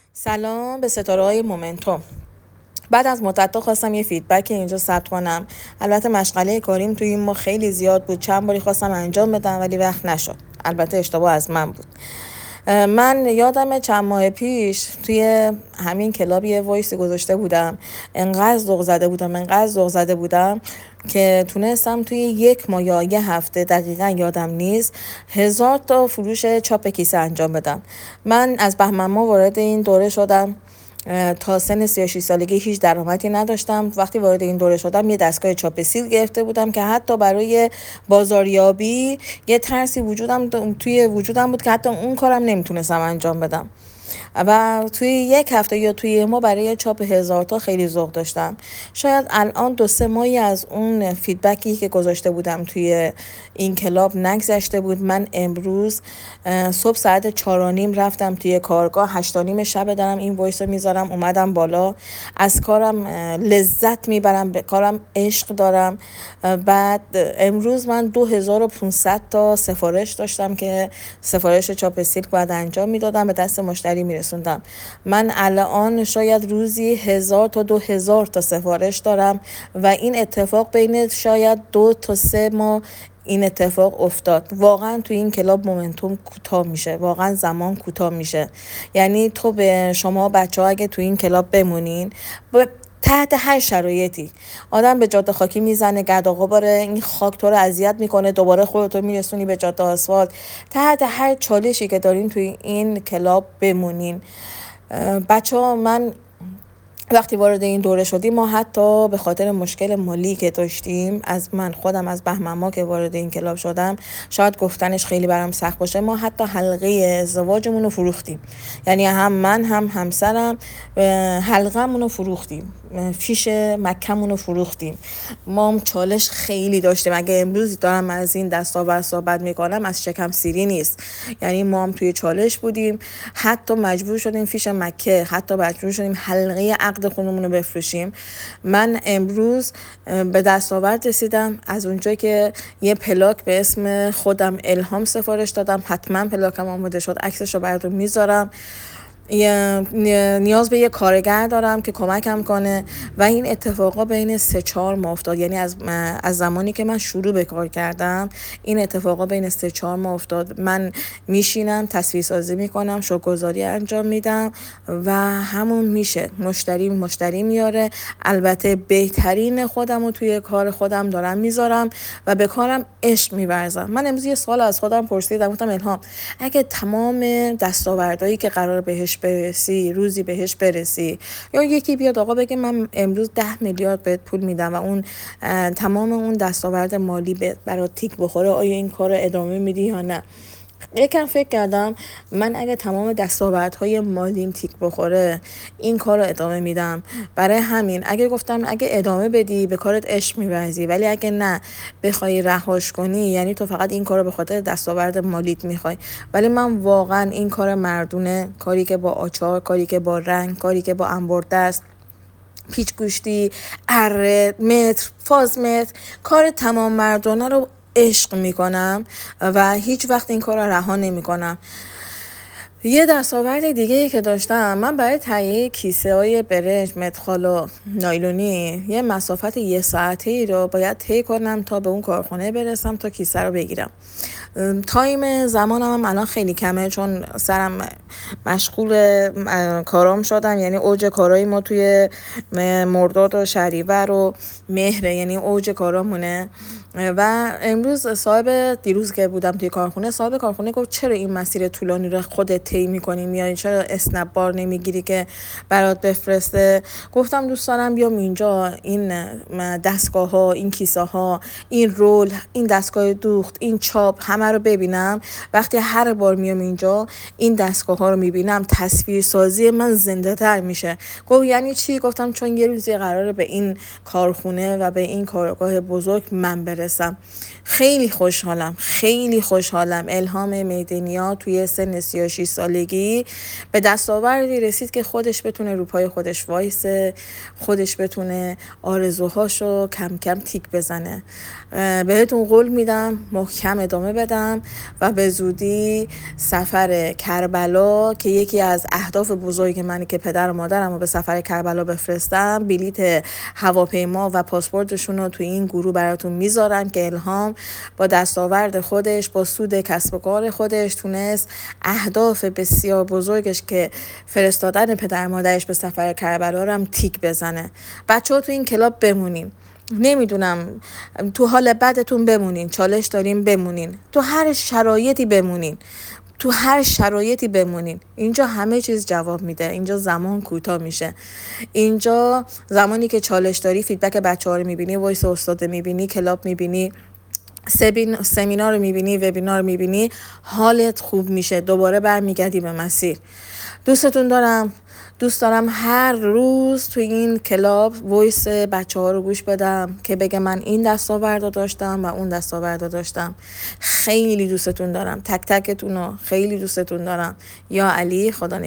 سلام به ستاره‌های مومنتوم. بعد از مدت‌ها خواستم یه فیدبک اینجا ثبت کنم. البته مشغله کاریم توی این ماه خیلی زیاد بود. چند باری خواستم انجام بدم ولی وقت نشد. البته اشتباه از من بود. من یادمه چند ماه پیش توی همین کلاب یه وایسی گذاشته بودم. انقدر ذوق زده بودم که تونستم توی 1 ماه یا یه هفته، دقیقا یادم نیست، 1000 تا فروش چاپ کیسه انجام بدم. من از بهمن ماه وارد این دوره شدم. تا سن 36 سالگی هیچ درآمدی نداشتم. وقتی وارد این دوره شدم یه دستگاه چاپ سیل گرفته بودم که حتی برای بازاریابی یه ترسی توی وجودم بود که حتی اون کارم نمیتونستم انجام بدم. و توی 1 هفته یا توی ما برای چاپ 1000 تا خیلی ذوق داشتم. شاید الان 2-3 ماهی از اون فیدبکی که گذاشته بودم توی این کلاب نگذشته بود. من امروز صبح ساعت 4:30 رفتم توی کارگاه. 8:30 شب دارم این وایس رو میذارم. اومدم بالا، از کارم لذت میبرم، به کارم عشق دارم. بعد امروز من 2500 تا سفارش داشتم که سفارش چاپ سیلک باید انجام میدادم، به دست مشتری میرسوندم. من الان شاید روزی 1000 تا 2000 تا سفارش دارم و این اتفاق بین شاید 2 تا 3 ماه این اتفاق افتاد. واقعا تو این کلاب مومنتوم کوتاه میشه، واقعا زمان کوتاه میشه. یعنی تو به شما بچه ها اگه تو این کلاب بمونین، تحت هر شرایطی آدم به جاده خاکی میزنه، گرد و غبار این خاک تو رو اذیت میکنه، دوباره خودتو میرسونی به جاده آسفالت. تحت هر چالشی که دارین توی این کلاب بمونین. بچه ها، من وقتی وارد این دوره شدیم، ما حتی به خاطر مشکل مالی که داشتیم، من خودم از بهمن ماه که وارد این کلاب شدم، شاید گفتنش خیلی برام سخت باشه، ما حتی حلقه ازدواجمون رو فروختیم. یعنی هم من هم همسرم حلقه‌مون رو فروختیم، فیش مکه‌مون رو فروختیم. ما هم چالش خیلی داشتیم. اگه امروز دارم از این دستاورد صحبت میکنم، از شکم سیری نیست. یعنی ما هم توی چالش بودیم، حتی مجبور شدیم فیش مکه، حتی مجبور شدیم حلقه عقد خونمون رو بفروشیم. من امروز به دستاورد رسیدم از اونجا که یه پلاک به اسم خودم الهام سفارش دادم. حتما پلاکم آماده شد، عکسش رو براتون میذارم. نیاز به یه کارگر دارم که کمکم کنه و این اتفاقا بین 3-4 ماه افتاد. یعنی از زمانی که من شروع به کار کردم این اتفاقا بین 3-4 ماه افتاد. من میشینم، تصویر سازی میکنم، شوک‌گذاری انجام میدم و همون میشه. مشتری میاره. البته بهترین خودم رو توی کار خودم دارم میذارم و به کارم عشق میورزم. من امروز یه سوال از خودم پرسیدم، گفتم الهام، اگه تمام دستاوردهایی که قرار بهش برسی روزی بهش برسی، یا یکی بیاد آقا بگه من امروز 10 میلیارد بهت پول میدم و اون تمام اون دستاورد مالی برات تیک بخوره، آیا این کار رو ادامه میدی یا نه؟ یکم فکر کردم. من اگه تمام دستاوردهای مالیم تیک بخوره، این کار رو ادامه میدم. برای همین گفتم اگه ادامه بدی به کارت عشق می‌ورزی، ولی اگه نه بخوای رهاش کنی، یعنی تو فقط این کار رو به خاطر دستاورد مالیت میخوای. ولی من واقعا این کار مردونه، کاری که با آچار، کاری که با رنگ، کاری که با انبردست، پیچ گوشتی، اره، متر، فاز متر، کار تمام مردانه رو عشق میکنم و هیچ وقت این کار رو رها نمیکنم. یه دستاورد دیگه که داشتم، من برای تهیه کیسه های برنج، مدخال و نایلونی یه مسافت 1 ساعته رو باید طی کنم تا به اون کارخونه برسم تا کیسه رو بگیرم. تایم زمانم هم الان خیلی کمه، چون سرم مشغول کارام شدم. یعنی اوج کارای ما توی مرداد و شهریور و مهر، یعنی اوج کارامونه. و امروز دیروز که بودم توی کارخونه، صاحب کارخونه گفت چرا این مسیر طولانی رو خودت طی می‌کنی، میای چرا اسنپ بار نمیگیری که برات بفرسته؟ گفتم دوست دارم بیام اینجا این دستگاه ها، این کیسه ها، این رول، این دستگاه دوخت، این چاپ، همه رو ببینم. وقتی هر بار میام اینجا این دستگاه ها رو میبینم، تصویر سازی من زنده تر میشه. گفت یعنی چی؟ گفتم چون یه روزی قراره به این کارخونه و به این کارگاه بزرگ من برسم. خیلی خوشحالم. الهام میدنیا توی سن 36 سالگی به دستاوردی رسید که خودش بتونه رو پای خودش وایسه، خودش بتونه آرزوهاشو کم کم تیک بزنه. بهتون قول میدم محکم ادامه بدم. بدم و به زودی سفر کربلا که یکی از اهداف بزرگ منی که پدر و مادرم رو به سفر کربلا بفرستم، بلیت هواپیما و پاسپورتشون رو توی این گروه براتون میذارم که الهام با دستاورد خودش، با سود کسب و کار خودش تونست اهداف بسیار بزرگش که فرستادن پدر مادرش به سفر کربلا رو هم تیک بزنه. بچه‌ها تو این کلاب بمونین، نمیدونم تو حال بدتون بمونین، چالش دارین بمونین، تو هر شرایطی بمونین، تو هر شرایطی بمونین. اینجا همه چیز جواب میده. اینجا زمان کوتاه میشه. اینجا زمانی که چالش داری، فیدبک بچه‌ها رو میبینی، وایس استاد میبینی، کلاب میبینی، سمینار میبینی، وبینار میبینی، حالت خوب میشه، دوباره برمیگردی به مسیر. دوستتون دارم. دوست دارم هر روز توی این کلاب وایس بچه ها رو گوش بدم که بگه من این دستاورد داشتم و اون دستاورد داشتم. خیلی دوستتون دارم، تک تکتون رو خیلی دوستتون دارم. یا علی، خدا نگهدار.